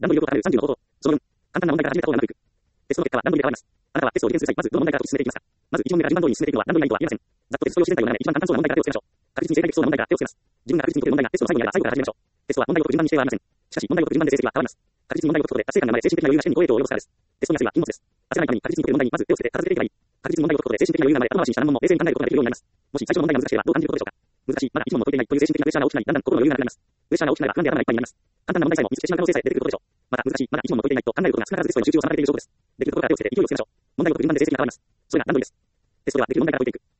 段取りよくわかる30の方法。その4、簡単な問題から始めた方がうまくいく。テストの結果は段取りで変わります。あなたはテストを利点数際、まずどの問題からと進めていきますか。まず1問目が順番通りに進めていくのは段取りないとは言えません。ざっとテスト用自然体を並べ一番簡単そうな問題から手をつけましょう。確実に正解できそうな問題から手をつけます。自分が確実に解ける問題がテストの最後にあれば最後から始めましょう。テストは問題を解く順番にしてはありません。しかし問題を解く順番で成績は変わります。確実に問題を解くことで達成感が生まれ精神的な余裕が試験に好影響を及ぼすからです。テストの焦りは禁物です。焦らないために確実に解ける問題にまず手をつけて片付けていけばいい。確実に問題を解くことで精神的な余裕が生まれ頭回しにした難問も冷静に考えることができるようになります。もし最初の問題が難しければどう感じることでしょうか。難しい、まだ1問も解いていないという精神的なプレッシャーが大きくなり、だんだん心の余裕がなくなります。プレッシャーが大きくなれば不安で頭がいっぱいになります。簡単な問題さえも見つけてしまう可能性さえ出てくることでしょう。また難しい、まだ1問も解いていないと考えることが少なからずテストに集中を妨げている証拠です。できるところから手をつけて勢いをつけましょう。問題を解く順番で成績が変わります。それが段取りです。テストではできる問題から解いていく。